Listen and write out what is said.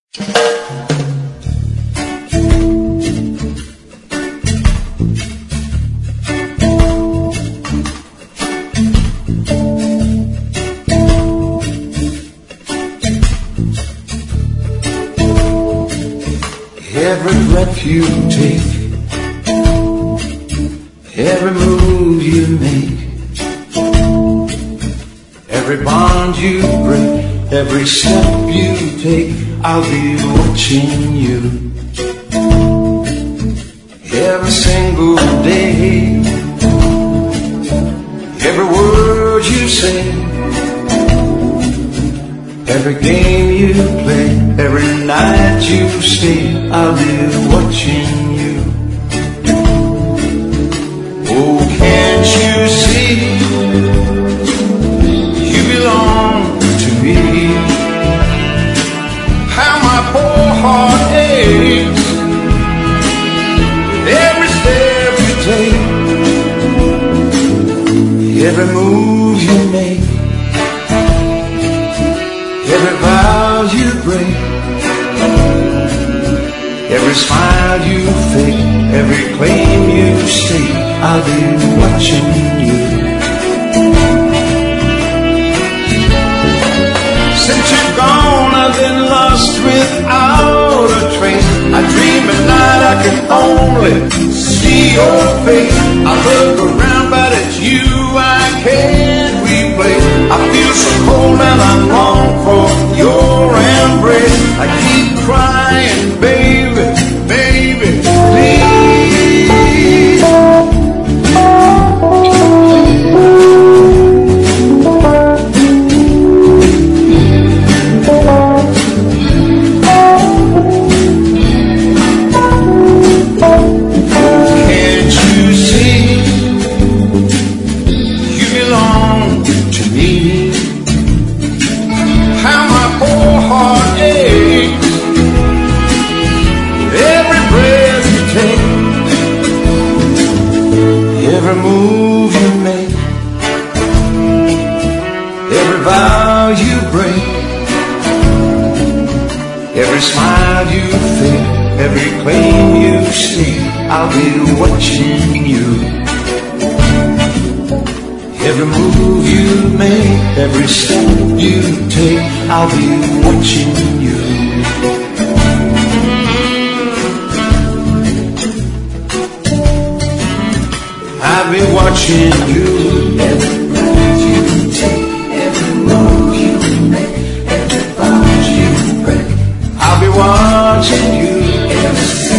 Every breath you take, every move you make, every bond you break, every step you take, I'll be watching you. Every single day, every word you say, every game you play, every night you stay, I'll be watching you. Oh, can't you see, you belong to me. How my poor heart aches with every step you take, every move you make, every vow you break, every smile you fake, every claim you stake, I'll be watching you. Since you're gone, I've been lost without a trace. I dream at night I can only see your face. I look around but it's you I can't replace. I feel so cold and I long for your embrace. I keep crying, baby, baby, please. Can't you see, you belong to me. How my poor heart aches every breath you take, every move you make, every vow you break, every smile you fake, every claim you stake, I'll be watching you. Every move you make, every step you take, I'll be watching you. I'll be watching you. Every breath you take, every move you make, every vow you break, I'll be watching you. Every